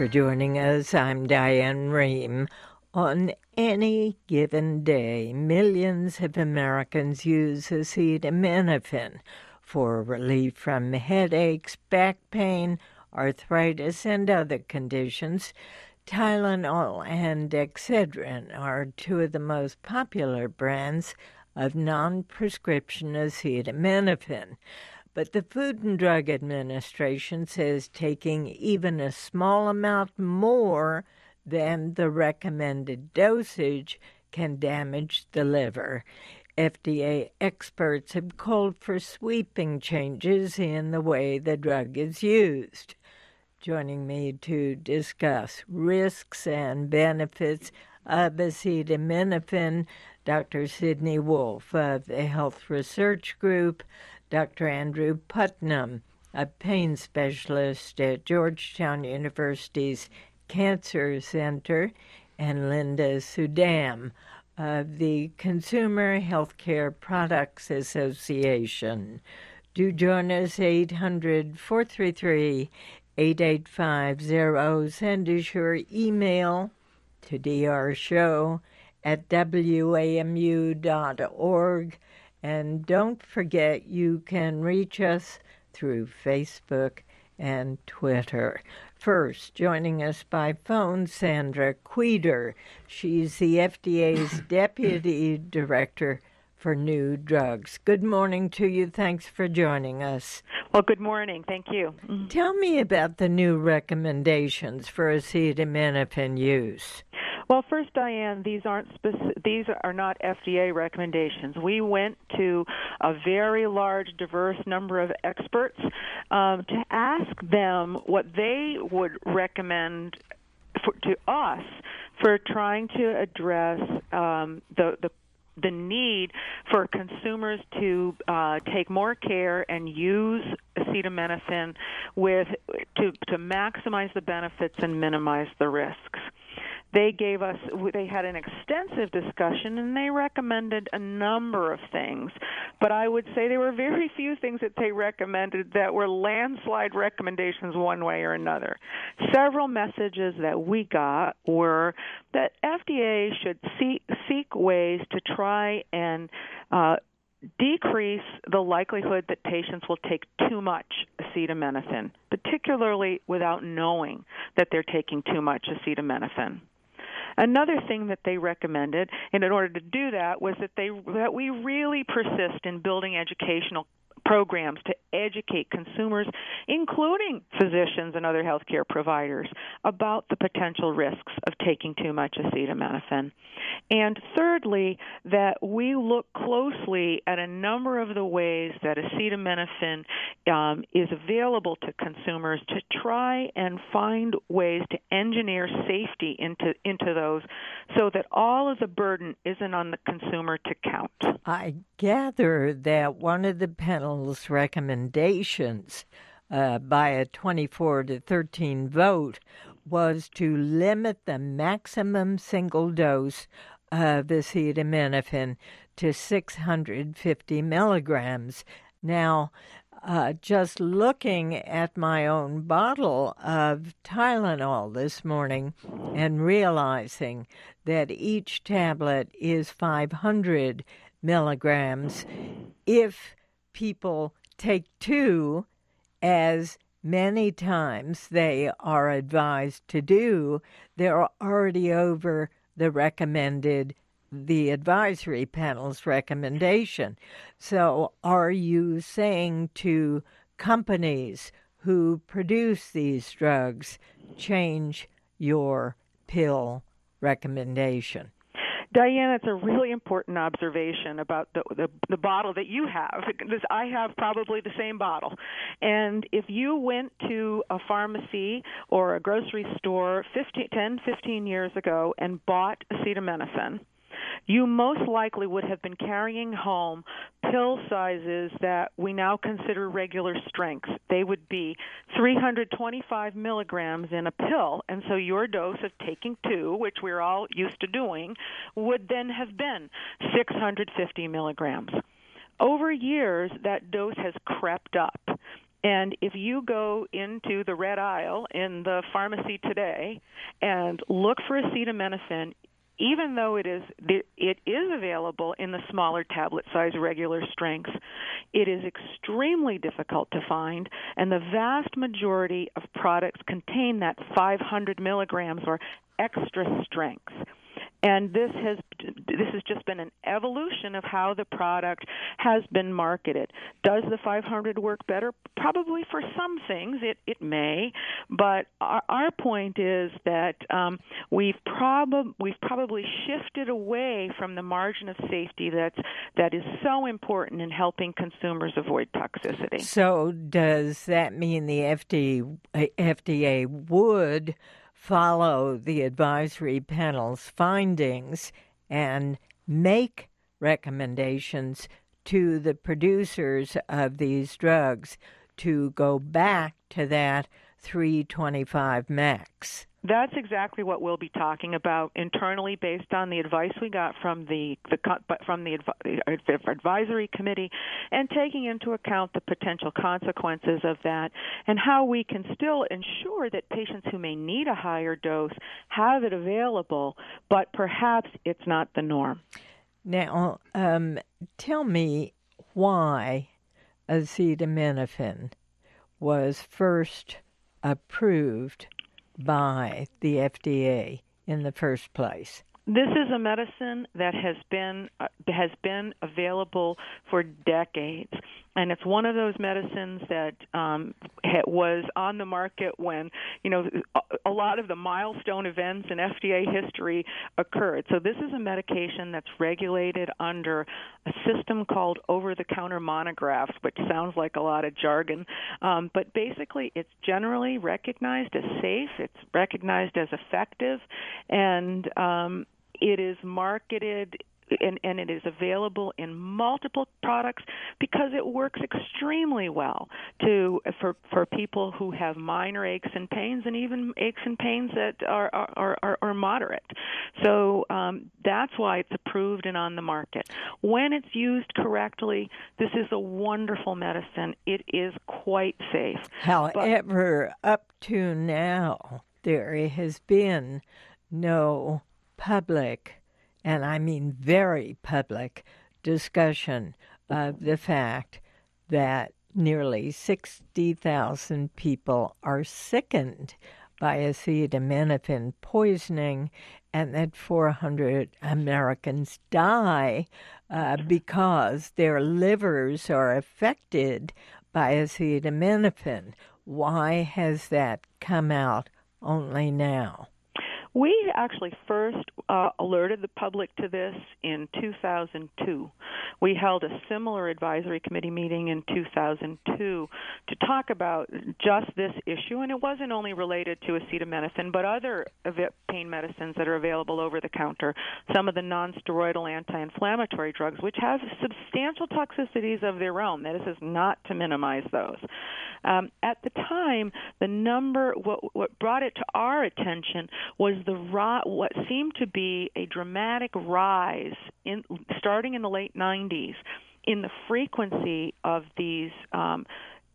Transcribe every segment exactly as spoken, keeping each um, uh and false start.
for joining us. I'm Diane Rehm. On any given day, millions of Americans use acetaminophen for relief from headaches, back pain, arthritis, and other conditions. Tylenol and Excedrin are two of the most popular brands of non-prescription acetaminophen. But the Food and Drug Administration says taking even a small amount more than the recommended dosage can damage the liver. F D A experts have called for sweeping changes in the way the drug is used. Joining me to discuss risks and benefits of acetaminophen, Doctor Sidney Wolfe of the Health Research Group, Doctor Andrew Putnam, a pain specialist at Georgetown University's Cancer Center, and Linda Sudam of the Consumer Healthcare Products Association. Do join us, eight hundred, four three three, eight eight five zero. Send us your email to drshow at w a m u dot org. And don't forget, you can reach us through Facebook and Twitter. First, joining us by phone, Sandra Queter. She's the F D A's Deputy Director for New Drugs. Good morning to you. Thanks for joining us. Well, good morning. Thank you. Mm-hmm. Tell me about the new recommendations for acetaminophen use. Well, first, Diane, these aren't speci- these are not F D A recommendations. We went to a very large, diverse number of experts um, to ask them what they would recommend for, to us for trying to address um, the the the need for consumers to uh, take more care and use acetaminophen with to to maximize the benefits and minimize the risks. They gave us, they had an extensive discussion, and they recommended a number of things. But I would say there were very few things that they recommended that were landslide recommendations one way or another. Several messages that we got were that F D A should seek, seek ways to try and uh, decrease the likelihood that patients will take too much acetaminophen, particularly without knowing that they're taking too much acetaminophen. Another thing that they recommended, and in order to do that, was that they that we really persist in building educational programs to educate consumers, including physicians and other healthcare providers, about the potential risks of taking too much acetaminophen. And thirdly, that we look closely at a number of the ways that acetaminophen um, is available to consumers to try and find ways to engineer safety into, into those so that all of the burden isn't on the consumer to count. I gather that one of the panel's recommendations uh, by a twenty-four to thirteen vote was to limit the maximum single dose of acetaminophen to six hundred fifty milligrams. Now, uh, just looking at my own bottle of Tylenol this morning and realizing that each tablet is five hundred milligrams, if people take two, as many times they are advised to do, they're already over the recommended, the advisory panel's recommendation. So are you saying to companies who produce these drugs, change your pill recommendation? Diane, it's a really important observation about the, the the bottle that you have. Because I have probably the same bottle. And if you went to a pharmacy or a grocery store fifteen, ten, fifteen years ago and bought acetaminophen, you most likely would have been carrying home pill sizes that we now consider regular strength. They would be three hundred twenty-five milligrams in a pill, and so your dose of taking two, which we're all used to doing, would then have been six hundred fifty milligrams. Over years, that dose has crept up. And if you go into the red aisle in the pharmacy today and look for acetaminophen, even though it is it is available in the smaller tablet size regular strengths, it is extremely difficult to find, and the vast majority of products contain that five hundred milligrams or extra strength. And this has this has just been an evolution of how the product has been marketed. Does the five hundred work better? Probably for some things it, it may, but our, our point is that um, we've, prob- we've probably shifted away from the margin of safety that's, that is so important in helping consumers avoid toxicity. So does that mean the F D A, F D A would follow the advisory panel's findings and make recommendations to the producers of these drugs to go back to that three twenty-five max? That's exactly what we'll be talking about internally, based on the advice we got from the, the from the advisory committee, and taking into account the potential consequences of that, and how we can still ensure that patients who may need a higher dose have it available, but perhaps it's not the norm. Now, um, tell me why acetaminophen was first approved by the F D A in the first place. This is a medicine that has been uh, has been available for decades, and it's one of those medicines that um, was on the market when, you know, a lot of the milestone events in F D A history occurred. So this is a medication that's regulated under a system called over-the-counter monographs, which sounds like a lot of jargon, um, but basically it's generally recognized as safe, it's recognized as effective, and um, it is marketed and, and it is available in multiple products because it works extremely well to for for people who have minor aches and pains, and even aches and pains that are are, are, are moderate. So um, that's why it's approved and on the market. When it's used correctly, this is a wonderful medicine. It is quite safe. However, but, up to now, there has been no public, and I mean very public, discussion of the fact that nearly sixty thousand people are sickened by acetaminophen poisoning, and that four hundred Americans die uh, because their livers are affected by acetaminophen. Why has that come out only now? We actually first uh, alerted the public to this in two thousand two. We held a similar advisory committee meeting in two thousand two to talk about just this issue, and it wasn't only related to acetaminophen, but other pain medicines that are available over the counter, some of the non-steroidal anti-inflammatory drugs, which have substantial toxicities of their own. This is not to minimize those. Um, at the time, the number, what, what brought it to our attention was the what seemed to be a dramatic rise, in, starting in the late nineties, in the frequency of these um,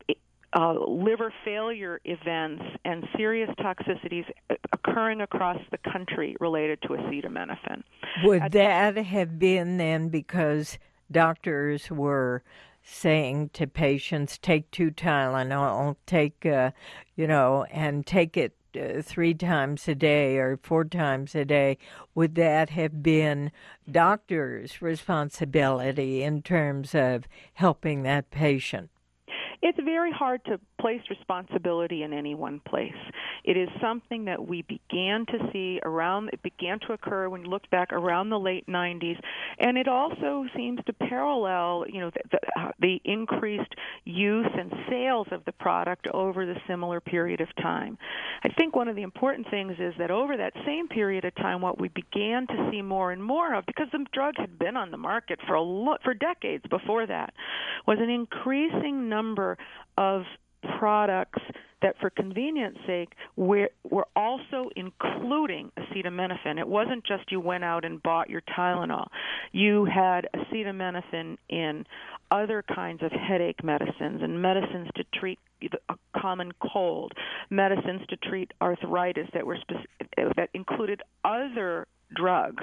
uh, liver failure events and serious toxicities occurring across the country related to acetaminophen. Would At that have been then because doctors were saying to patients, take two Tylenol, take, uh, you know, and take it Uh, three times a day or four times a day? Would that have been doctors' responsibility in terms of helping that patient? It's very hard to place responsibility in any one place. It is something that we began to see around, it began to occur when you looked back around the late nineties, and it also seems to parallel, you know, the, the, uh, the increased use and sales of the product over the similar period of time. I think one of the important things is that over that same period of time, what we began to see more and more of, because the drug had been on the market for a lo- for decades before that, was an increasing number of products that, for convenience sake, we're, we're also including acetaminophen. It wasn't just you went out and bought your Tylenol. You had acetaminophen in other kinds of headache medicines and medicines to treat a common cold, medicines to treat arthritis that were speci- that included other drugs.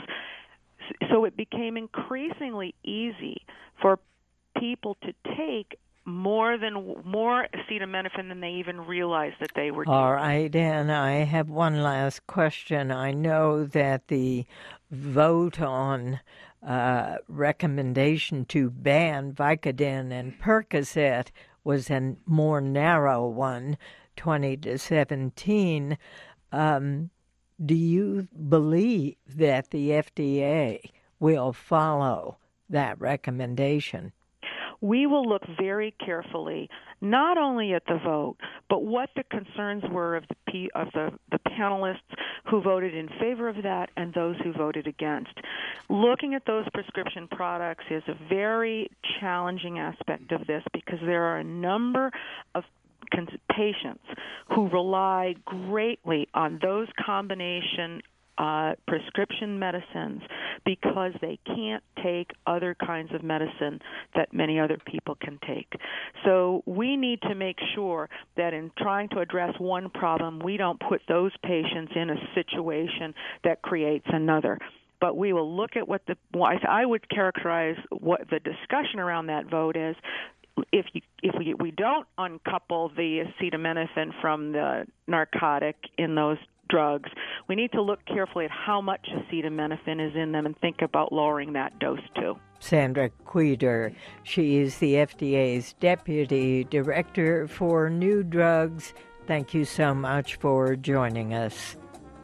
So it became increasingly easy for people to take more than more acetaminophen than they even realized that they were taking. All right, and I have one last question. I know that the vote on uh, recommendation to ban Vicodin and Percocet was a more narrow one, twenty to seventeen. Um, do you believe that the F D A will follow that recommendation? We will look very carefully, not only at the vote, but what the concerns were of the P, of the, the panelists who voted in favor of that and those who voted against. Looking at those prescription products is a very challenging aspect of this because there are a number of patients who rely greatly on those combination Uh, prescription medicines because they can't take other kinds of medicine that many other people can take. So we need to make sure that in trying to address one problem, we don't put those patients in a situation that creates another. But we will look at what the, I would characterize what the discussion around that vote is. If you, if we, we don't uncouple the acetaminophen from the narcotic in those drugs, we need to look carefully at how much acetaminophen is in them and think about lowering that dose too. Sandra Queder, she is the F D A's Deputy Director for New Drugs. Thank you so much for joining us.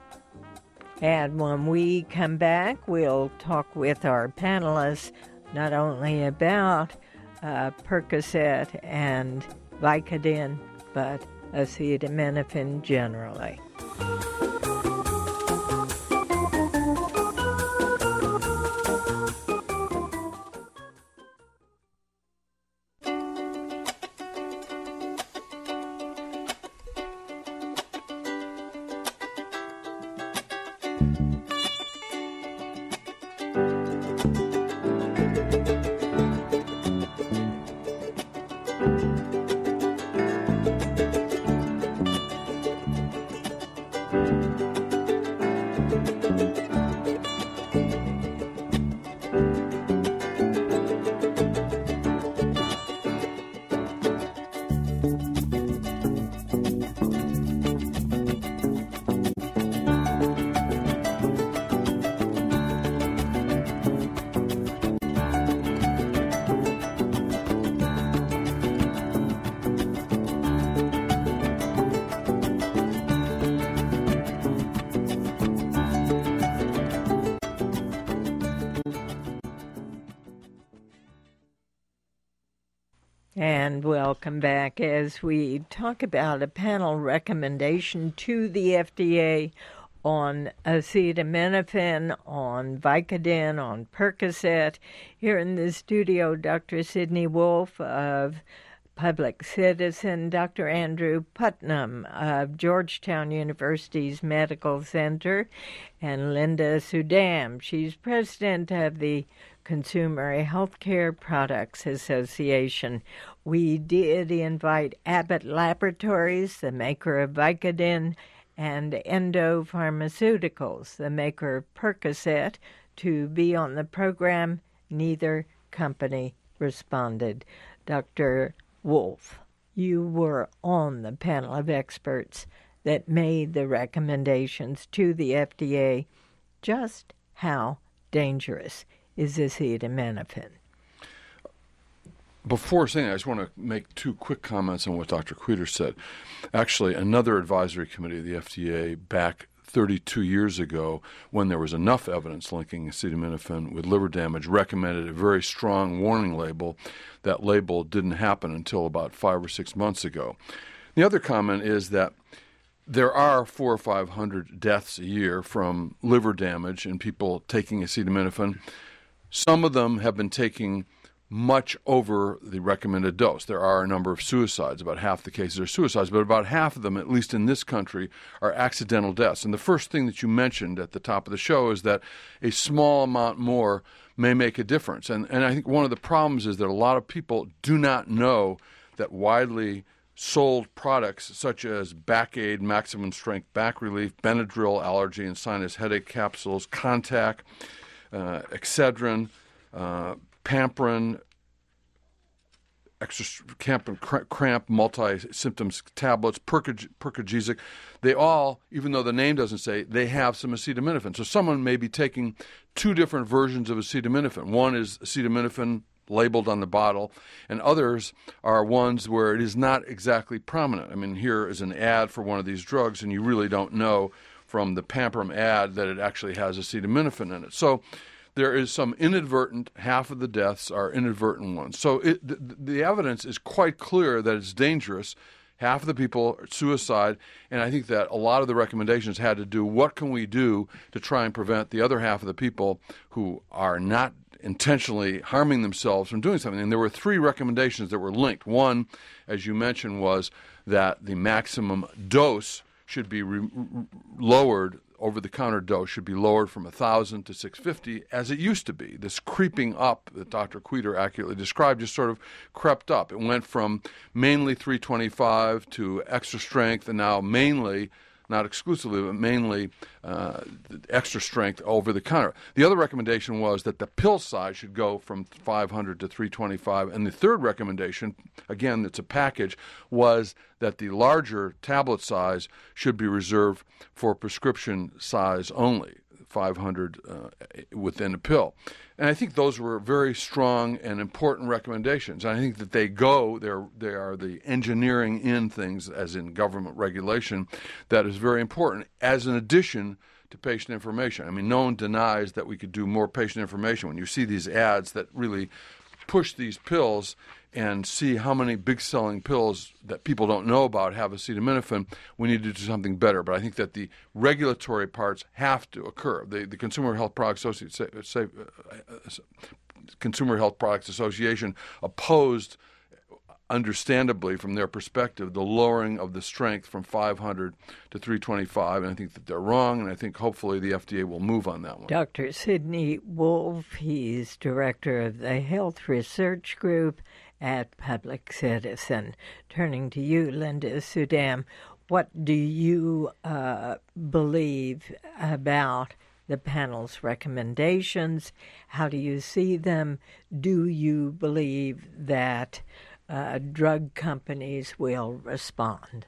And when we come back, we'll talk with our panelists not only about uh, Percocet and Vicodin, but acetaminophen generally. And welcome back as we talk about a panel recommendation to the F D A on acetaminophen, on Vicodin, on Percocet. Here in the studio, Doctor Sidney Wolfe of Public Citizen, Doctor Andrew Putnam of Georgetown University's Medical Center, and Linda Sudam. She's president of the Consumer Healthcare Products Association. We did invite Abbott Laboratories, the maker of Vicodin, and Endo Pharmaceuticals, the maker of Percocet, to be on the program. Neither company responded. Doctor Wolfe, you were on the panel of experts that made the recommendations to the F D A. Just how dangerous is acetaminophen? Before saying that, I just want to make two quick comments on what Doctor Queder said. Actually, another advisory committee of the F D A back thirty-two years ago, when there was enough evidence linking acetaminophen with liver damage, recommended a very strong warning label. That label didn't happen until about five or six months ago. The other comment is that there are four or five hundred deaths a year from liver damage in people taking acetaminophen. Some of them have been taking much over the recommended dose. There are a number of suicides. About half the cases are suicides, but about half of them, at least in this country, are accidental deaths. And the first thing that you mentioned at the top of the show is that a small amount more may make a difference. And, and I think one of the problems is that a lot of people do not know that widely sold products such as Back-Aid, maximum strength back relief, Benadryl, allergy and sinus headache capsules, Contac, uh, Excedrin, uh, Pamprin, extra cramp, cramp multi-symptoms tablets, Percogesic, they all, even though the name doesn't say, they have some acetaminophen. So someone may be taking two different versions of acetaminophen. One is acetaminophen labeled on the bottle, and others are ones where it is not exactly prominent. I mean, here is an ad for one of these drugs, and you really don't know from the Pamprin ad that it actually has acetaminophen in it. So there is some inadvertent, half of the deaths are inadvertent ones. So it, the, the evidence is quite clear that it's dangerous. Half of the people are suicide, and I think that a lot of the recommendations had to do, what can we do to try and prevent the other half of the people who are not intentionally harming themselves from doing something. And there were three recommendations that were linked. One, as you mentioned, was that the maximum dose should be re- lowered, over-the-counter dose should be lowered from one thousand to six hundred fifty, as it used to be. This creeping up that Doctor Queter accurately described just sort of crept up. It went from mainly three twenty-five to extra strength, and now mainly, not exclusively, but mainly uh, extra strength over the counter. The other recommendation was that the pill size should go from five hundred to three twenty-five. And the third recommendation, again, it's a package, was that the larger tablet size should be reserved for prescription size only, five hundred uh, within a pill. And I think those were very strong and important recommendations. And I think that they go, they're, they are the engineering in things, as in government regulation, that is very important, as an addition to patient information. I mean, no one denies that we could do more patient information. When you see these ads that really push these pills and see how many big-selling pills that people don't know about have acetaminophen, we need to do something better. But I think that the regulatory parts have to occur. The, the Consumer Health Products Association, say, uh, Consumer Health Products Association opposed, understandably from their perspective, the lowering of the strength from five hundred to three twenty-five, and I think that they're wrong, and I think hopefully the F D A will move on that one. Doctor Sidney Wolfe, he's director of the Health Research Group at Public Citizen. Turning to you, Linda Sudam, what do you uh, believe about the panel's recommendations? How do you see them? Do you believe that uh, drug companies will respond?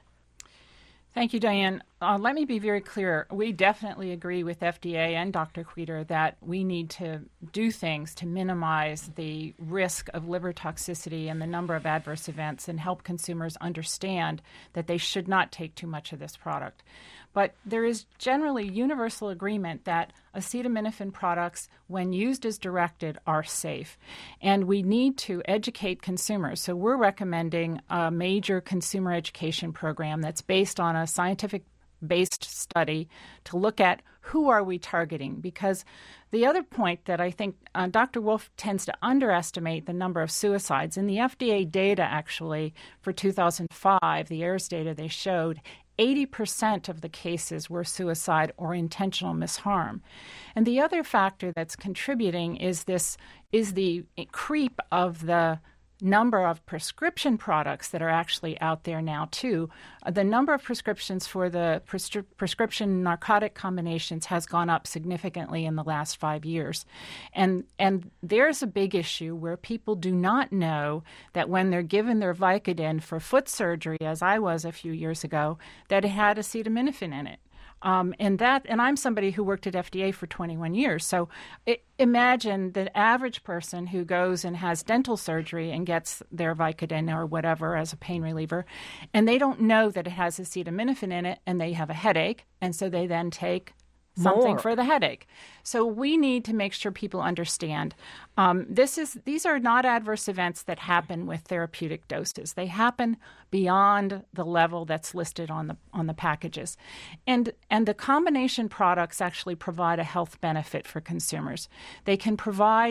Thank you, Diane. Uh, let me be very clear. We definitely agree with F D A and Doctor Queter that we need to do things to minimize the risk of liver toxicity and the number of adverse events and help consumers understand that they should not take too much of this product. But there is generally universal agreement that acetaminophen products, when used as directed, are safe. And we need to educate consumers. So we're recommending a major consumer education program that's based on a scientific based study to look at who are we targeting, because the other point that I think uh, Doctor Wolfe tends to underestimate the number of suicides. In the F D A data, actually, for two thousand five, the A I R S data they showed, eighty percent of the cases were suicide or intentional misharm. And the other factor that's contributing is this is the creep of the number of prescription products that are actually out there now, too. Uh, the number of prescriptions for the prescri- prescription narcotic combinations has gone up significantly in the last five years. And and there's a big issue where people do not know that when they're given their Vicodin for foot surgery, as I was a few years ago, that it had acetaminophen in it. Um, and that, and I'm somebody who worked at F D A for twenty-one years. So it, imagine the average person who goes and has dental surgery and gets their Vicodin or whatever as a pain reliever, and they don't know that it has acetaminophen in it, and they have a headache, and so they then take something More. for the headache. So we need to make sure people understand um, this is these are not adverse events that happen with therapeutic doses. They happen beyond the level that's listed on the on the packages, and and the combination products actually provide a health benefit for consumers. They can provide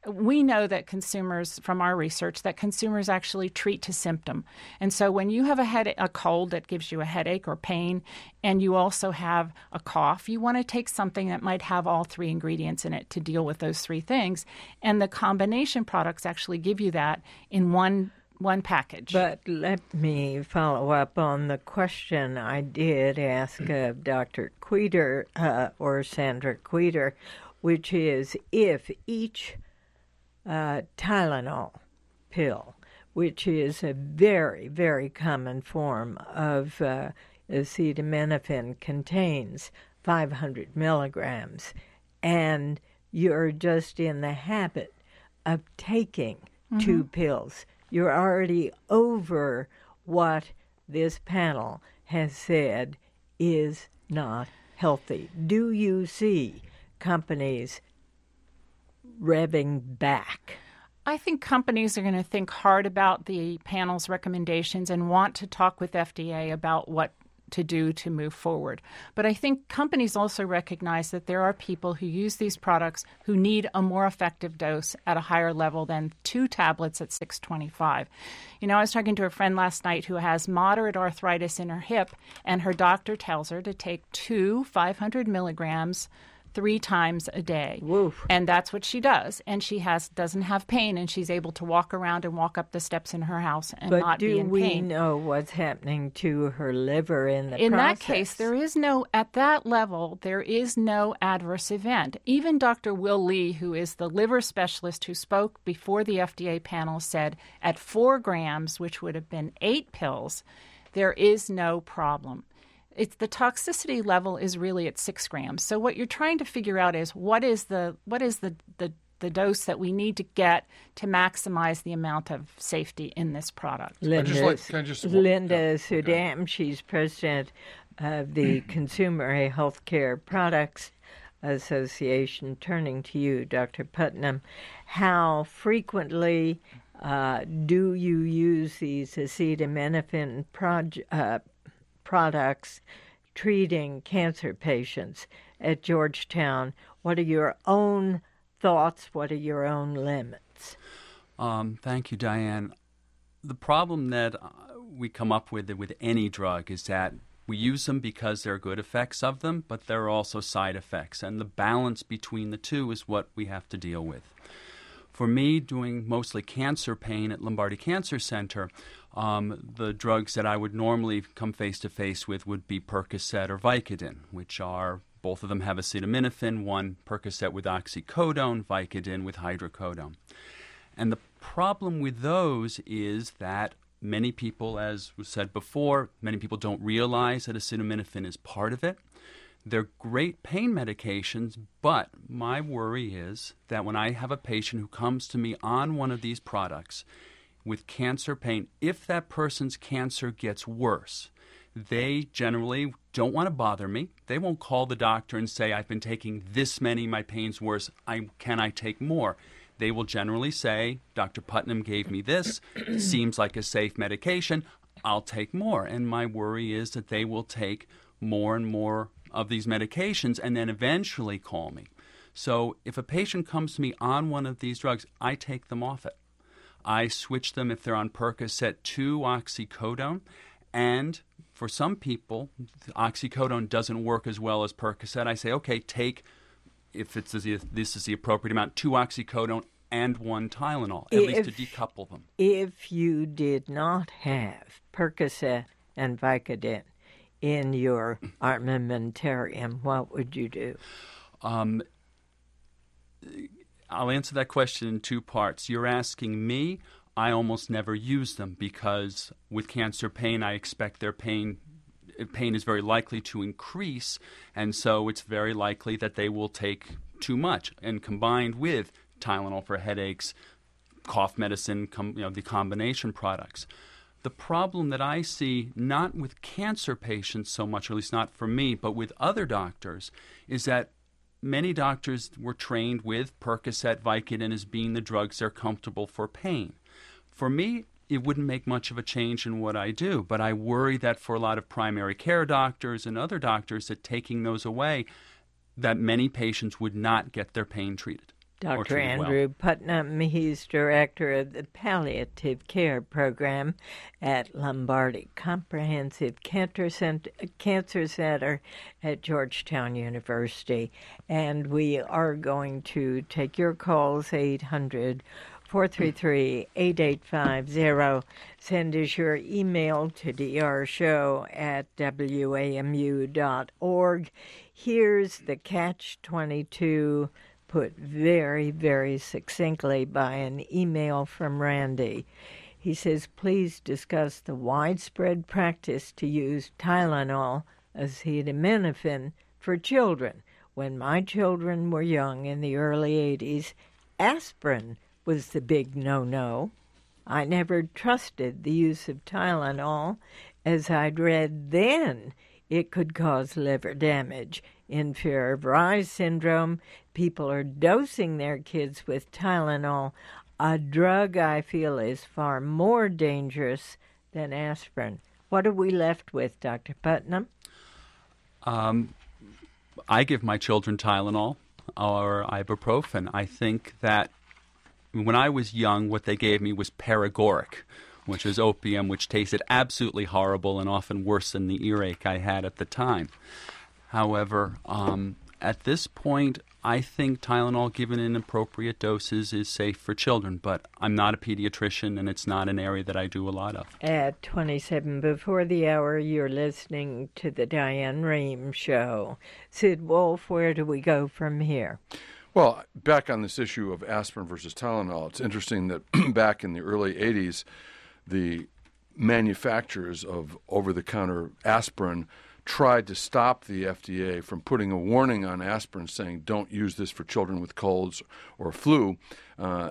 we know that consumers, from our research, that consumers actually treat to symptom. And so when you have a head, a cold that gives you a headache or pain, and you also have a cough, you want to take something that might have all three ingredients in it to deal with those three things. And the combination products actually give you that in one one package. But let me follow up on the question I did ask of Doctor Queter, uh, or Sandra Queter, which is if each uh, Tylenol pill, which is a very, very common form of uh, acetaminophen, contains five hundred milligrams, and you're just in the habit of taking mm-hmm. two pills, you're already over what this panel has said is not healthy. Do you see companies revving back? I think companies are going to think hard about the panel's recommendations and want to talk with F D A about what to do to move forward. But I think companies also recognize that there are people who use these products who need a more effective dose at a higher level than two tablets at six twenty-five. You know, I was talking to a friend last night who has moderate arthritis in her hip, and her doctor tells her to take two five hundred milligrams three times a day. Woof. And that's what she does. And she has doesn't have pain, and she's able to walk around and walk up the steps in her house and but not be in pain. But do we pain. know what's happening to her liver in the in process? that case, there is no, at that level, there is no adverse event. Even Doctor Will Lee, who is the liver specialist who spoke before the F D A panel, said at four grams, which would have been eight pills, there is no problem. It's the toxicity level is really at six grams. So what you're trying to figure out is what is the what is the, the, the dose that we need to get to maximize the amount of safety in this product. Linda, like, can I just, Linda yeah, Sudam, okay. She's president of the Consumer Healthcare Products Association. Turning to you, Doctor Putnam, how frequently uh, do you use these acetaminophen proj- uh, products treating cancer patients at Georgetown? What are your own thoughts? What are your own limits? Um, thank you, Diane. The problem that we come up with with any drug is that we use them because there are good effects of them, but there are also side effects, and the balance between the two is what we have to deal with. For me, doing mostly cancer pain at Lombardi Cancer Center, um, the drugs that I would normally come face-to-face with would be Percocet or Vicodin, which are, both of them have acetaminophen, one Percocet with oxycodone, Vicodin with hydrocodone. And the problem with those is that many people, as was said before, many people don't realize that acetaminophen is part of it. They're great pain medications, but my worry is that when I have a patient who comes to me on one of these products with cancer pain, if that person's cancer gets worse, they generally don't want to bother me. They won't call the doctor and say, I've been taking this many, my pain's worse, I, can I take more? They will generally say, Doctor Putnam gave me this, seems like a safe medication, I'll take more. And my worry is that they will take more and more of these medications and then eventually call me. So if a patient comes to me on one of these drugs, I take them off it. I switch them, if they're on Percocet, to oxycodone. And for some people, oxycodone doesn't work as well as Percocet. I say, okay, take, if it's if this is the appropriate amount, two oxycodone and one Tylenol, at if, least to decouple them. If you did not have Percocet and Vicodin in your armamentarium, what would you do? Um, I'll answer that question in two parts. You're asking me. I almost never use them because with cancer pain, I expect their pain pain is very likely to increase, and so it's very likely that they will take too much. And combined with Tylenol for headaches, cough medicine, com- you know, the combination products. The problem that I see, not with cancer patients so much, or at least not for me, but with other doctors, is that many doctors were trained with Percocet, Vicodin as being the drugs they're comfortable for pain. For me, it wouldn't make much of a change in what I do, but I worry that for a lot of primary care doctors and other doctors that taking those away, that many patients would not get their pain treated. Doctor Andrew well. Putnam, he's director of the Palliative Care Program at Lombardi Comprehensive Cancer Center, Cancer Center at Georgetown University. And we are going to take your calls, eight hundred, four three three, eight eight five zero. Send us your email to d r show at w a m u dot org. Here's the catch twenty-two, put very, very succinctly by an email from Randy. He says, please discuss the widespread practice to use Tylenol, acetaminophen, for children. When my children were young in the early eighties, aspirin was the big no-no. I never trusted the use of Tylenol, as I'd read then it could cause liver damage. In fear of Reye's syndrome, people are dosing their kids with Tylenol, a drug I feel is far more dangerous than aspirin. What are we left with, Doctor Putnam? Um, I give my children Tylenol or ibuprofen. I think that when I was young, what they gave me was paregoric, which is opium, which tasted absolutely horrible and often worse than the earache I had at the time. However, um, at this point, I think Tylenol given in appropriate doses is safe for children, but I'm not a pediatrician, and it's not an area that I do a lot of. At twenty-seven before the hour, you're listening to the Diane Rehm Show. Sid Wolf, where do we go from here? Well, back on this issue of aspirin versus Tylenol, it's interesting that back in the early eighties, the manufacturers of over-the-counter aspirin tried to stop the F D A from putting a warning on aspirin saying don't use this for children with colds or flu, uh,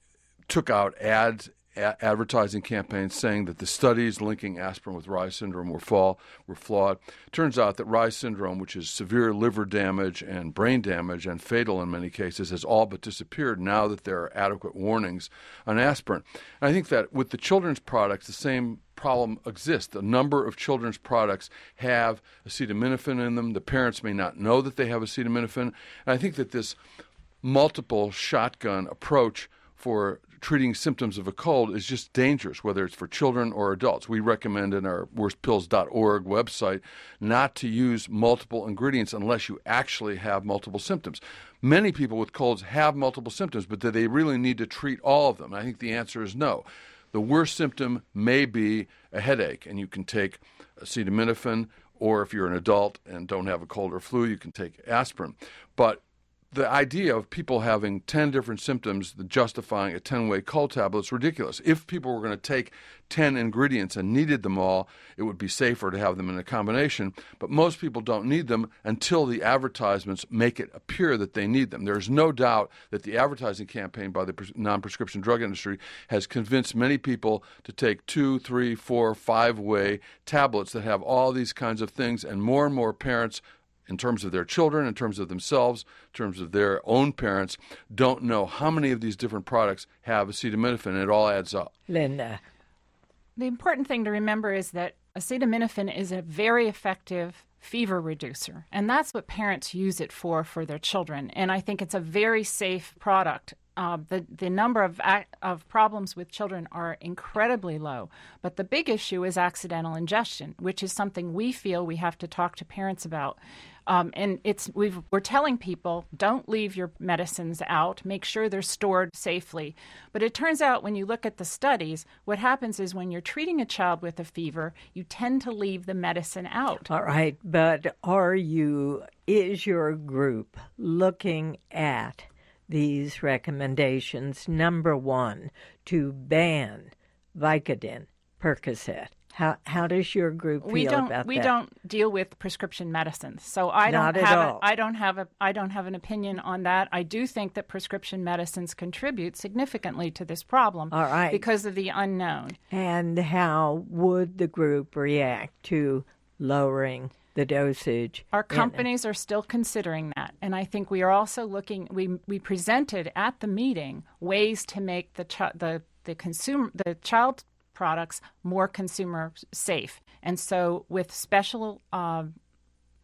took out ads, a- advertising campaigns saying that the studies linking aspirin with Reye's syndrome were, fall, were flawed. Turns out that Reye's syndrome, which is severe liver damage and brain damage and fatal in many cases, has all but disappeared now that there are adequate warnings on aspirin. And I think that with the children's products, the same problem exists. A number of children's products have acetaminophen in them. The parents may not know that they have acetaminophen. And I think that this multiple shotgun approach for treating symptoms of a cold is just dangerous, whether it's for children or adults. We recommend in our worst pills dot org website not to use multiple ingredients unless you actually have multiple symptoms. Many people with colds have multiple symptoms, but do they really need to treat all of them? And I think the answer is no. The worst symptom may be a headache, and you can take acetaminophen, or if you're an adult and don't have a cold or flu, you can take aspirin. But the idea of people having ten different symptoms justifying a ten-way cold tablet is ridiculous. If people were going to take ten ingredients and needed them all, it would be safer to have them in a combination. But most people don't need them until the advertisements make it appear that they need them. There's no doubt that the advertising campaign by the non-prescription drug industry has convinced many people to take two, three, four, five-way tablets that have all these kinds of things, and more and more parents, in terms of their children, in terms of themselves, in terms of their own parents, don't know how many of these different products have acetaminophen, and it all adds up. Linda. The important thing to remember is that acetaminophen is a very effective fever reducer, and that's what parents use it for for their children. And I think it's a very safe product. Uh, the the number of of problems with children are incredibly low, but the big issue is accidental ingestion, which is something we feel we have to talk to parents about. Um, and it's we've, we're telling people, don't leave your medicines out. Make sure they're stored safely. But it turns out when you look at the studies, what happens is when you're treating a child with a fever, you tend to leave the medicine out. All right, but are you, is your group looking at these recommendations? Number one, to ban Vicodin, Percocet. How how does your group feel we don't, about we that? We don't deal with prescription medicines, so I Not don't at have all. A, I don't have a I don't have an opinion on that. I do think that prescription medicines contribute significantly to this problem. All right. Because of the unknown. And how would the group react to lowering the dosage? Our companies are still considering that, and I think we are also looking. We we presented at the meeting ways to make the ch- the the consumer the child products more consumer safe, and so with special uh,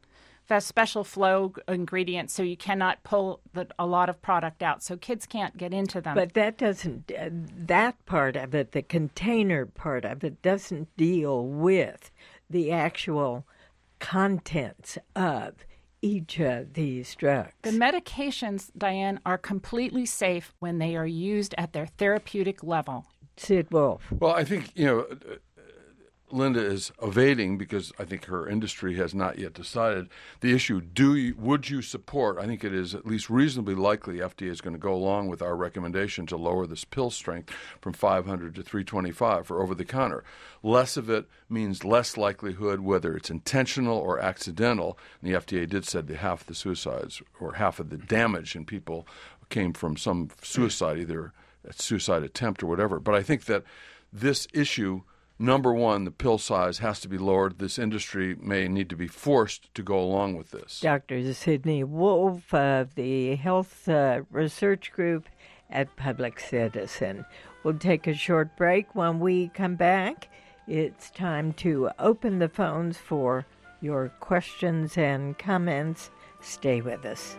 a special flow ingredient, so you cannot pull the, a lot of product out, so kids can't get into them. But that doesn't, uh, that part of it, the container part of it, doesn't deal with the actual contents of each of these drugs. The medications, Diane, are completely safe when they are used at their therapeutic level. Sid Wolf. Well, I think, you know, Linda is evading, because I think her industry has not yet decided the issue. Do you, would you support? I think it is at least reasonably likely F D A is going to go along with our recommendation to lower this pill strength from five hundred to three twenty-five for over-the-counter. Less of it means less likelihood, whether it's intentional or accidental. And the F D A did say that half of the suicides or half of the damage in people came from some suicide, either a suicide attempt or whatever. But I think that this issue, number one, the pill size has to be lowered. This industry may need to be forced to go along with this. Doctor Sidney Wolf of the Health uh, Research Group at Public Citizen. We'll take a short break. When we come back, it's time to open the phones for your questions and comments. Stay with us.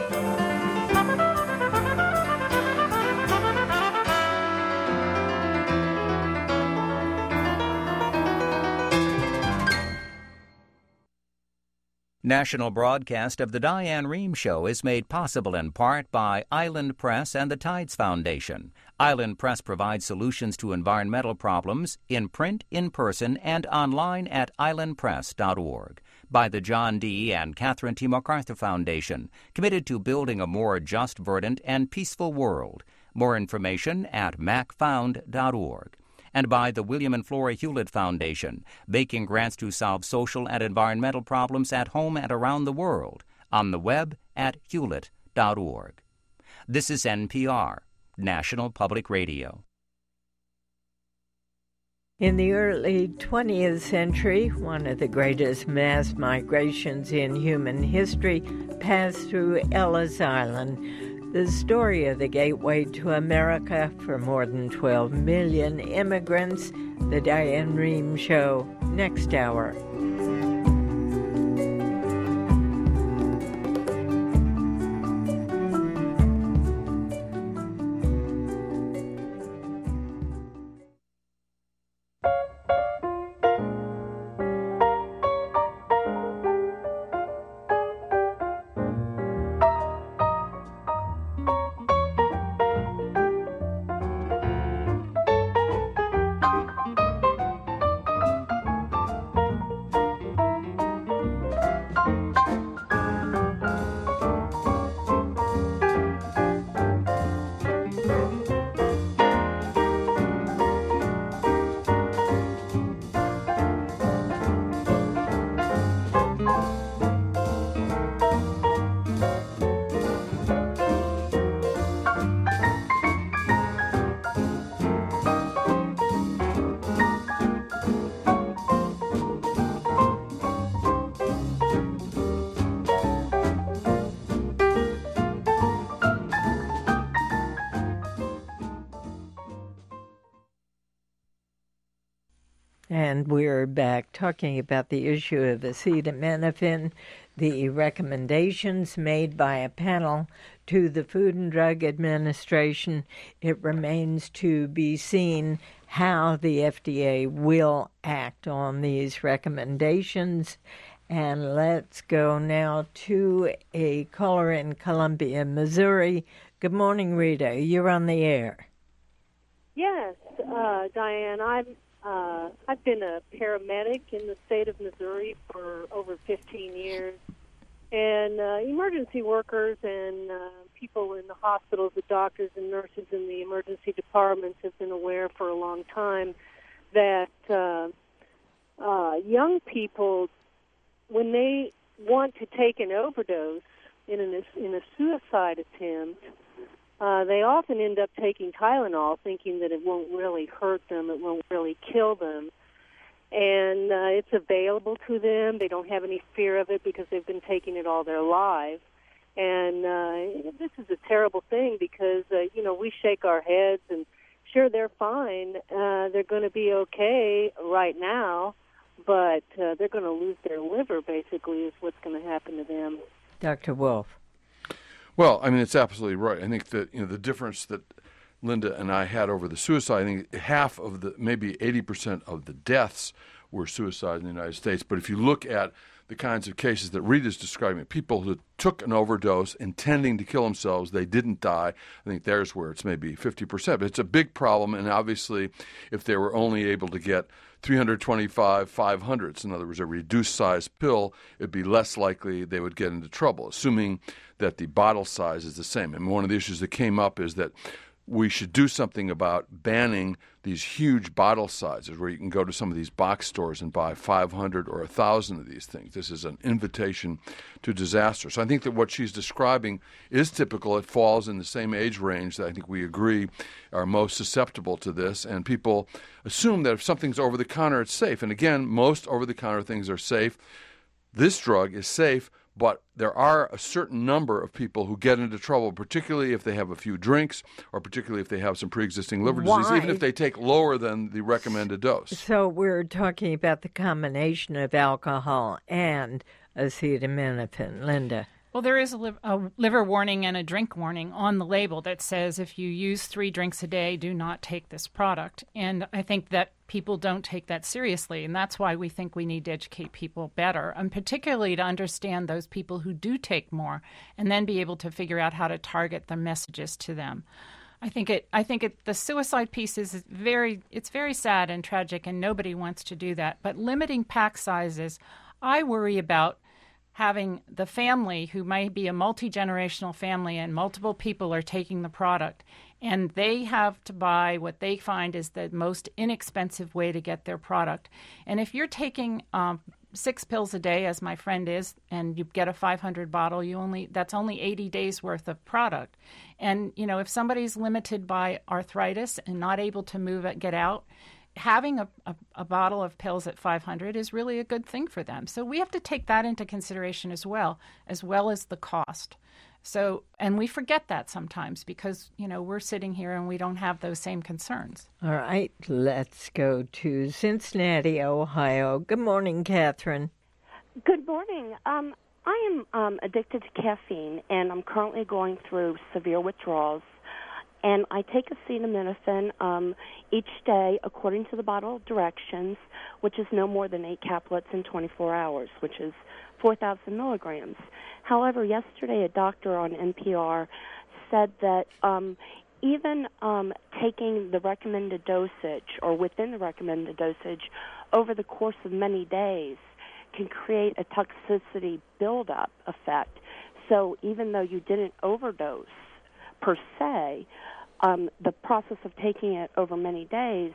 National broadcast of the Diane Rehm Show is made possible in part by Island Press and the Tides Foundation. Island Press provides solutions to environmental problems in print, in person, and online at island press dot org. By the John D. and Catherine T. MacArthur Foundation, committed to building a more just, verdant, and peaceful world. More information at mac found dot org. And by the William and Flora Hewlett Foundation, making grants to solve social and environmental problems at home and around the world, on the web at hewlett dot org. This is N P R, National Public Radio. In the early twentieth century, one of the greatest mass migrations in human history passed through Ellis Island. The story of the gateway to America for more than twelve million immigrants. The Diane Rehm Show, next hour. And we're back talking about the issue of acetaminophen, the recommendations made by a panel to the Food and Drug Administration. It remains to be seen how the F D A will act on these recommendations. And let's go now to a caller in Columbia, Missouri. Good morning, Rita. You're on the air. Yes, uh, Diane, I'm Uh, I've been a paramedic in the state of Missouri for over fifteen years, and uh, emergency workers and uh, people in the hospitals, the doctors and nurses in the emergency departments have been aware for a long time that uh, uh, young people, when they want to take an overdose in, an, in a suicide attempt, Uh, they often end up taking Tylenol, thinking that it won't really hurt them, it won't really kill them. And uh, it's available to them. They don't have any fear of it because they've been taking it all their lives. And uh, this is a terrible thing because, uh, you know, we shake our heads and sure, they're fine. Uh, they're going to be okay right now. but uh, they're going to lose their liver, basically, is what's going to happen to them. Doctor Wolf. Well, I mean, it's absolutely right. I think that, you know, the difference that Linda and I had over the suicide, I think half of the, maybe eighty percent of the deaths were suicide in the United States. But if you look at the kinds of cases that Rita's describing, people who took an overdose intending to kill themselves, they didn't die. I think there's where it's maybe fifty percent. But it's a big problem, and obviously if they were only able to get three hundred twenty-five five hundredths, in other words, a reduced size pill, it'd be less likely they would get into trouble, assuming that the bottle size is the same. And one of the issues that came up is that we should do something about banning these huge bottle sizes where you can go to some of these box stores and buy five hundred or one thousand of these things. This is an invitation to disaster. So I think that what she's describing is typical. It falls in the same age range that I think we agree are most susceptible to this. And people assume that if something's over the counter, it's safe. And again, most over the counter things are safe. This drug is safe, but there are a certain number of people who get into trouble, particularly if they have a few drinks or particularly if they have some pre-existing liver Why? disease, even if they take lower than the recommended dose. So we're talking about the combination of alcohol and acetaminophen. Linda. Well, there is a, li- a liver warning and a drink warning on the label that says if you use three drinks a day, do not take this product. And I think that people don't take that seriously, and that's why we think we need to educate people better, and particularly to understand those people who do take more and then be able to figure out how to target the messages to them. I think it. I think it. The suicide piece is very. It's very sad and tragic, and nobody wants to do that. But limiting pack sizes, I worry about having the family who might be a multi-generational family and multiple people are taking the product, and they have to buy what they find is the most inexpensive way to get their product. And if you're taking um, six pills a day, as my friend is, and you get a five hundred bottle, you only that's only eighty days worth of product. And, you know, if somebody's limited by arthritis and not able to move it, get out, having a, a, a bottle of pills at five hundred is really a good thing for them. So we have to take that into consideration as well, as well as the cost. So, and we forget that sometimes because, you know, we're sitting here and we don't have those same concerns. All right, let's go to Cincinnati, Ohio. Good morning, Catherine. Good morning. Um, I am um, addicted to caffeine, and I'm currently going through severe withdrawals. And I take acetaminophen um, each day according to the bottle directions, which is no more than eight caplets in twenty-four hours, which is four thousand milligrams. However, yesterday a doctor on N P R said that um, even um, taking the recommended dosage or within the recommended dosage over the course of many days can create a toxicity buildup effect. So even though you didn't overdose per se, um, the process of taking it over many days,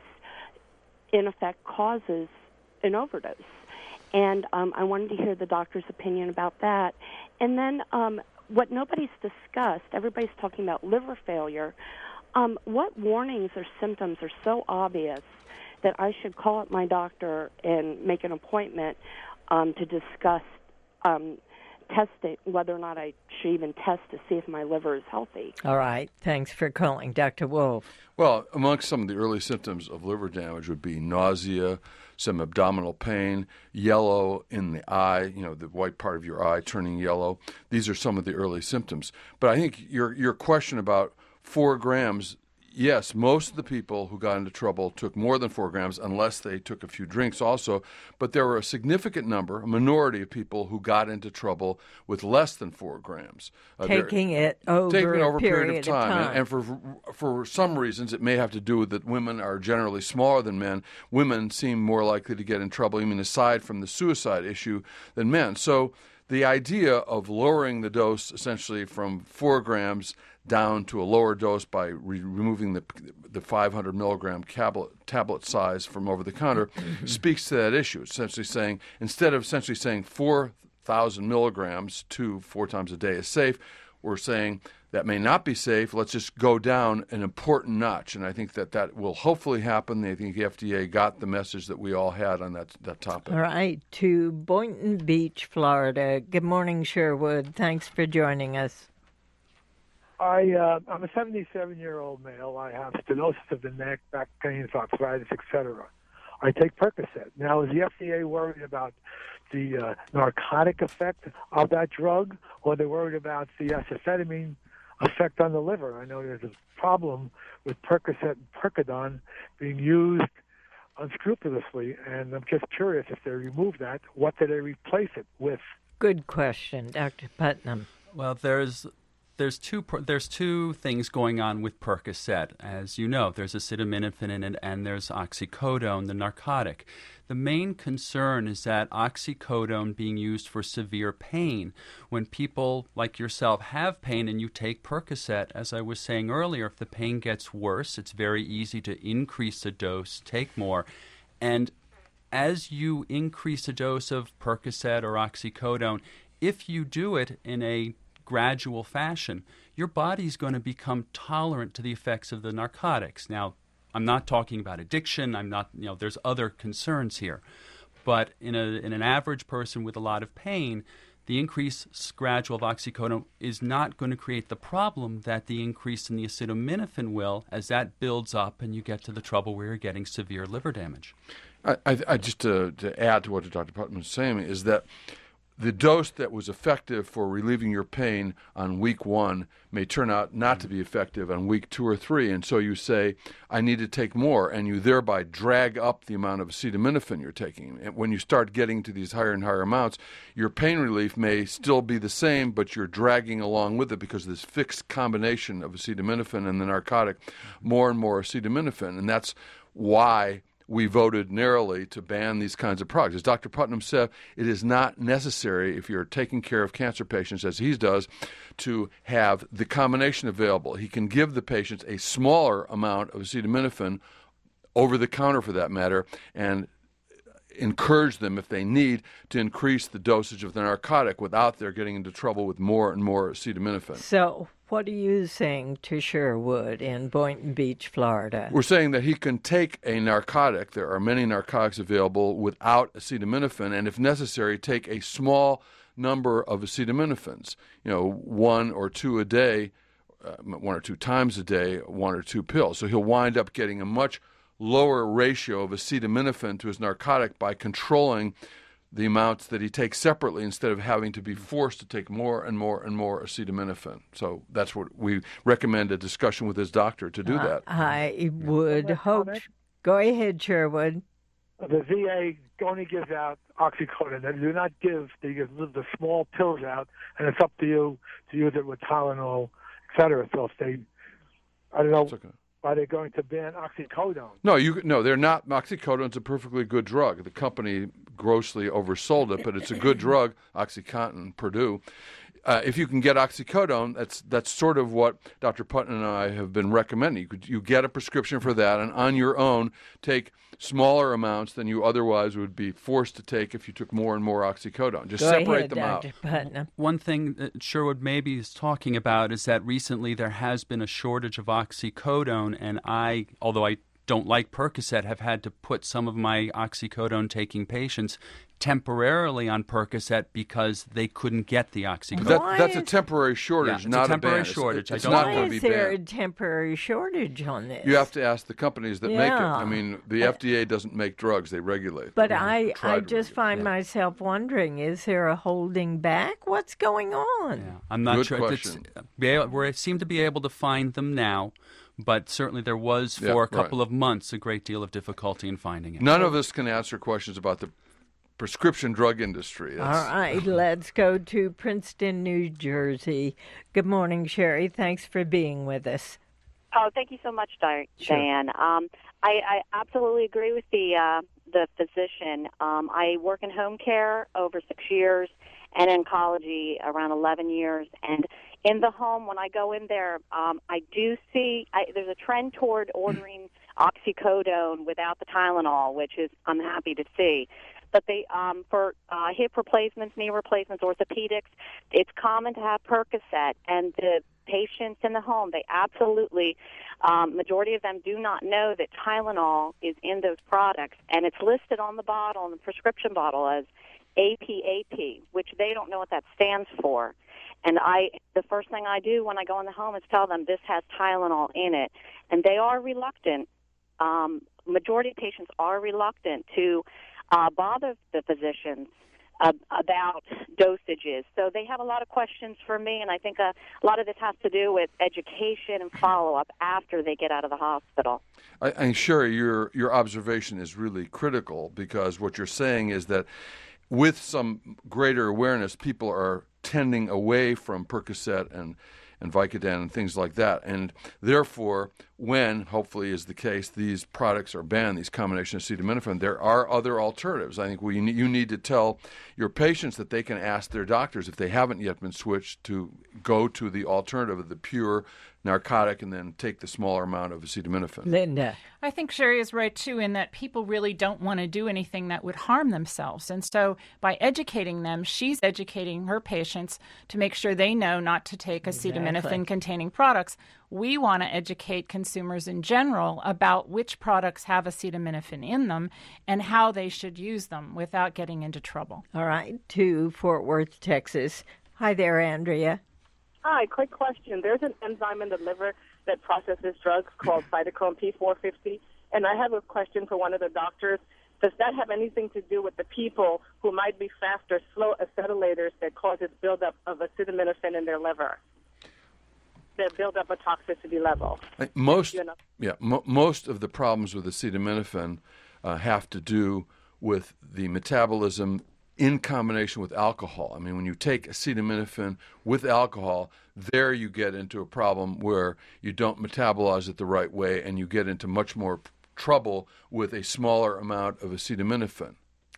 in effect, causes an overdose. And um, I wanted to hear the doctor's opinion about that. And then um, what nobody's discussed, everybody's talking about liver failure. Um, what warnings or symptoms are so obvious that I should call up my doctor and make an appointment um, to discuss um testing, whether or not I should even test to see if my liver is healthy? All right. Thanks for calling. Doctor Wolf. Well, amongst some of the early symptoms of liver damage would be nausea, some abdominal pain, yellow in the eye, you know, the white part of your eye turning yellow. These are some of the early symptoms. But I think your your question about four grams, yes, most of the people who got into trouble took more than four grams unless they took a few drinks also. But there were a significant number, a minority of people who got into trouble with less than four grams. Uh, taking it over, taking it over a period, of time. of time. And, and for, for some reasons, it may have to do with that women are generally smaller than men. Women seem more likely to get in trouble, I mean, aside from the suicide issue, than men. So the idea of lowering the dose essentially from four grams down to a lower dose by re- removing the the five hundred milligram tablet, tablet size from over the counter speaks to that issue. It's essentially saying, instead of essentially saying four thousand milligrams to four times a day is safe, we're saying that may not be safe. Let's just go down an important notch. And I think that that will hopefully happen. I think the F D A got the message that we all had on that, that topic. All right. To Boynton Beach, Florida. Good morning, Sherwood. Thanks for joining us. I, uh, I'm a seventy-seven-year-old male. I have stenosis of the neck, back pain, arthritis, et cetera. I take Percocet. Now, is the F D A worried about the uh, narcotic effect of that drug, or are they worried about the acetylcholine effect on the liver? I know there's a problem with Percocet and Percodon being used unscrupulously, and I'm just curious, if they remove that, what do they replace it with? Good question, Doctor Putnam. Well, there's there's two there's two things going on with Percocet. As you know, there's acetaminophen in it, and there's oxycodone, the narcotic. The main concern is that oxycodone being used for severe pain. When people like yourself have pain and you take Percocet, as I was saying earlier, if the pain gets worse, it's very easy to increase the dose, take more, and as you increase the dose of Percocet or oxycodone, if you do it in a gradual fashion, your body's going to become tolerant to the effects of the narcotics. Now, I'm not talking about addiction. I'm not, you know, there's other concerns here. But in a in an average person with a lot of pain, the increase gradual of oxycodone is not going to create the problem that the increase in the acetaminophen will, as that builds up and you get to the trouble where you're getting severe liver damage. I, I, I just to, to add to what Doctor Putnam was saying is that the dose that was effective for relieving your pain on week one may turn out not to be effective on week two or three. And so you say, I need to take more, and you thereby drag up the amount of acetaminophen you're taking. And when you start getting to these higher and higher amounts, your pain relief may still be the same, but you're dragging along with it because of this fixed combination of acetaminophen and the narcotic, more and more acetaminophen. And that's why we voted narrowly to ban these kinds of products. As Doctor Putnam said, it is not necessary, if you're taking care of cancer patients, as he does, to have the combination available. He can give the patients a smaller amount of acetaminophen, over the counter for that matter, and encourage them, if they need, to increase the dosage of the narcotic without their getting into trouble with more and more acetaminophen. So what are you saying to Sherwood in Boynton Beach, Florida? We're saying that he can take a narcotic. There are many narcotics available without acetaminophen, and if necessary, take a small number of acetaminophen, you know, one or two a day, uh, one or two times a day, one or two pills. So he'll wind up getting a much lower ratio of acetaminophen to his narcotic by controlling the amounts that he takes separately instead of having to be forced to take more and more and more acetaminophen. So that's what we recommend, a discussion with his doctor to do that. Uh, I would hope. Go ahead, Sherwood. The V A only gives out oxycodone. They do not give, they give the small pills out, and it's up to you to use it with Tylenol, et cetera. So if they, I don't know. Are they going to ban oxycodone? No, you no, they're not. Oxycodone's a perfectly good drug. The company grossly oversold it, but it's a good drug. OxyContin, Purdue. Uh, if you can get oxycodone, that's that's sort of what Doctor Putnam and I have been recommending. You could you get a prescription for that, and on your own take smaller amounts than you otherwise would be forced to take if you took more and more oxycodone. Just Go separate ahead, them Doctor out. Putnam. One thing that Sherwood maybe is talking about is that recently there has been a shortage of oxycodone, and I, although I don't like Percocet, have had to put some of my oxycodone-taking patients temporarily on Percocet because they couldn't get the oxycodone. That, that's a temporary shortage, yeah, not a temporary a ban. shortage. It's, it's I not don't Why going to is be there banned. a temporary shortage on this? You have to ask the companies that make it. Yeah. I mean, the F D A doesn't make drugs; they regulate. But them. I, Try I to just regulate. find myself wondering, is there a holding back? What's going on? Yeah, I'm not Good sure. question. It's, we we seem to be able to find them now, but certainly there was for Yeah, a couple right. of months a great deal of difficulty in finding it. None of us can answer questions about the prescription drug industry. All That's, right, let's go to Princeton, New Jersey. Good morning, Sherry. Thanks for being with us. Oh, thank you so much, Di- Sure. Diane. Um, I, I absolutely agree with the uh, the physician. Um, I work in home care over six years and in oncology around eleven years. And in the home, when I go in there, um, I do see I, there's a trend toward ordering oxycodone without the Tylenol, which is I'm happy to see. But they, um, for uh, hip replacements, knee replacements, orthopedics, it's common to have Percocet. And the patients in the home, they absolutely, um, majority of them do not know that Tylenol is in those products. And it's listed on the bottle, on the prescription bottle, as A P A P, which they don't know what that stands for. And I, the first thing I do when I go in the home is tell them this has Tylenol in it. And they are reluctant. Um, majority of patients are reluctant to uh, bother the physicians uh, about dosages. So they have a lot of questions for me, and I think a, a lot of this has to do with education and follow-up after they get out of the hospital. I, and Sherry, your your observation is really critical, because what you're saying is that with some greater awareness, people are tending away from Percocet and and Vicodin and things like that. And therefore, when, hopefully is the case, these products are banned, these combinations of acetaminophen, there are other alternatives. I think we, you need to tell your patients that they can ask their doctors, if they haven't yet been switched, to go to the alternative of the pure narcotic and then take the smaller amount of acetaminophen. Linda. I think Sherry is right, too, in that people really don't want to do anything that would harm themselves. And so by educating them, she's educating her patients to make sure they know not to take acetaminophen-containing products. We want to educate consumers in general about which products have acetaminophen in them and how they should use them without getting into trouble. All right, to Fort Worth, Texas. Hi there, Andrea. Hi, quick question. There's an enzyme in the liver that processes drugs called cytochrome P four fifty, and I have a question for one of the doctors. Does that have anything to do with the people who might be fast or slow acetylators that causes buildup of acetaminophen in their liver? That build up a toxicity level. Most, yeah, mo- most of the problems with acetaminophen uh, have to do with the metabolism in combination with alcohol. I mean, when you take acetaminophen with alcohol, there you get into a problem where you don't metabolize it the right way, and you get into much more trouble with a smaller amount of acetaminophen.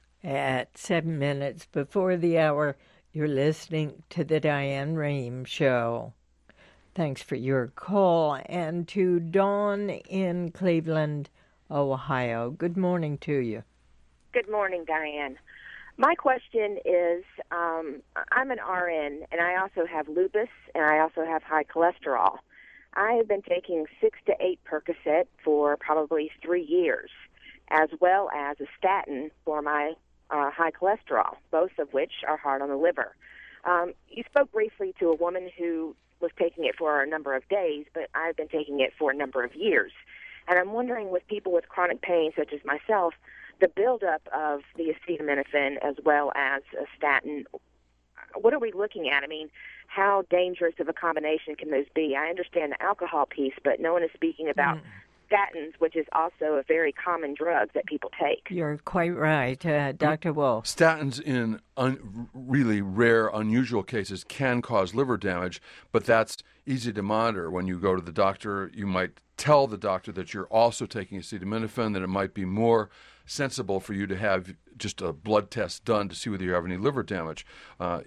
At seven minutes before the hour, you're listening to the Diane Rehm Show. Thanks for your call. And to Dawn in Cleveland, Ohio. Good morning to you. Good morning, Diane. My question is, um, I'm an R N, and I also have lupus, and I also have high cholesterol. I have been taking six to eight Percocet for probably three years, as well as a statin for my uh, high cholesterol, both of which are hard on the liver. Um, you spoke briefly to a woman who was taking it for a number of days, but I've been taking it for a number of years. And I'm wondering, with people with chronic pain, such as myself, the buildup of the acetaminophen as well as a statin, what are we looking at? I mean, how dangerous of a combination can those be? I understand the alcohol piece, but no one is speaking about mm. statins, which is also a very common drug that people take. You're quite right, uh, Doctor Wolf. Statins in un- really rare, unusual cases can cause liver damage, but that's easy to monitor. When you go to the doctor, you might tell the doctor that you're also taking acetaminophen, that it might be more sensible for you to have just a blood test done to see whether you have any liver damage. Uh,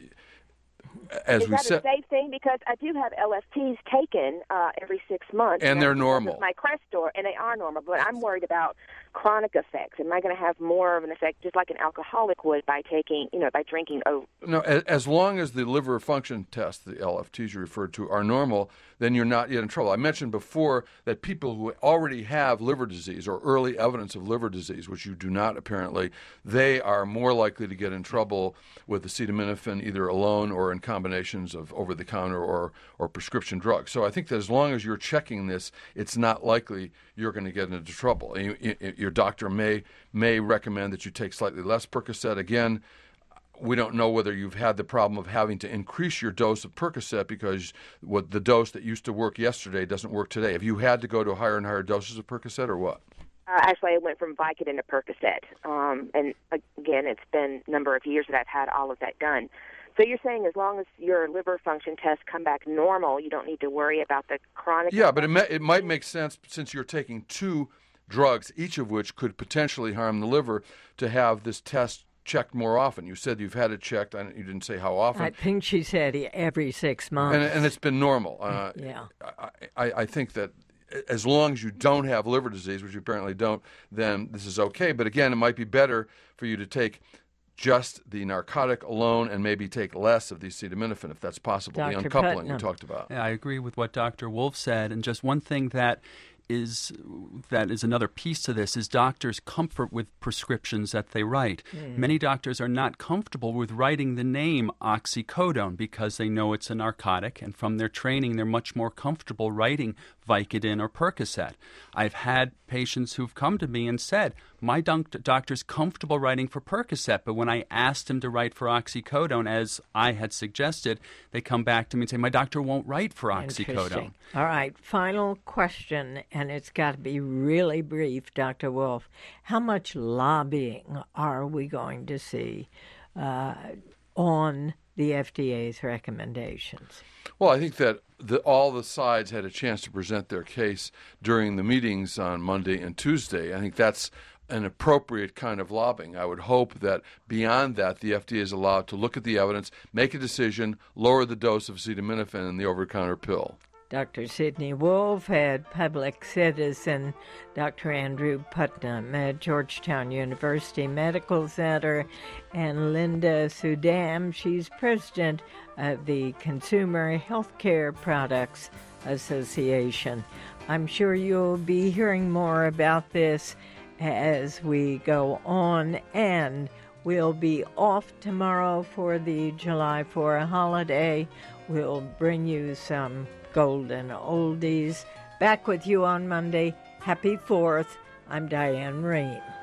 as Is we that said, a safe thing? Because I do have L F Ts taken uh, every six months. And they're normal. My Crestor, and they are normal, but I'm worried about chronic effects. Am I going to have more of an effect, just like an alcoholic would, by taking, you know, by drinking over? No, as, as long as the liver function tests, the L F Ts you referred to, are normal, then you're not yet in trouble. I mentioned before that people who already have liver disease or early evidence of liver disease, which you do not apparently, they are more likely to get in trouble with acetaminophen either alone or in combinations of over-the-counter or, or prescription drugs. So I think that as long as you're checking this, it's not likely you're going to get into trouble. You, you, your doctor may may recommend that you take slightly less Percocet. Again, we don't know whether you've had the problem of having to increase your dose of Percocet because what the dose that used to work yesterday doesn't work today. Have you had to go to higher and higher doses of Percocet or what? Uh, actually, I went from Vicodin to Percocet. Um, and, again, it's been a number of years that I've had all of that done. So you're saying as long as your liver function tests come back normal, you don't need to worry about the chronic... Yeah, but it, may, it might make sense, since you're taking two drugs, each of which could potentially harm the liver, to have this test checked more often. You said you've had it checked. I, you didn't say how often. I think she said every six months. And, and it's been normal. Uh, yeah. I, I, I think that as long as you don't have liver disease, which you apparently don't, then this is okay. But again, it might be better for you to take just the narcotic alone and maybe take less of the acetaminophen if that's possible. Doctor The uncoupling Putnam. we talked about. Yeah, I agree with what Doctor Wolf said. And just one thing that is that is another piece to this is doctors' comfort with prescriptions that they write. Mm. Many doctors are not comfortable with writing the name oxycodone because they know it's a narcotic, and from their training they're much more comfortable writing Vicodin or Percocet. I've had patients who've come to me and said, my doc- doctor's comfortable writing for Percocet, but when I asked him to write for oxycodone, as I had suggested, they come back to me and say, my doctor won't write for oxycodone. All right, final question, and it's got to be really brief, Doctor Wolf. How much lobbying are we going to see uh, on the F D A's recommendations? Well, I think that the, all the sides had a chance to present their case during the meetings on Monday and Tuesday. I think that's an appropriate kind of lobbying. I would hope that beyond that, the F D A is allowed to look at the evidence, make a decision, lower the dose of acetaminophen in the over-the-counter pill. Doctor Sidney Wolf, head public citizen, Doctor Andrew Putnam at Georgetown University Medical Center, and Linda Sudam, she's president of the Consumer Healthcare Products Association. I'm sure you'll be hearing more about this as we go on, and we'll be off tomorrow for the July fourth holiday. We'll bring you some golden oldies. Back with you on Monday. Happy fourth. I'm Diane Rehm.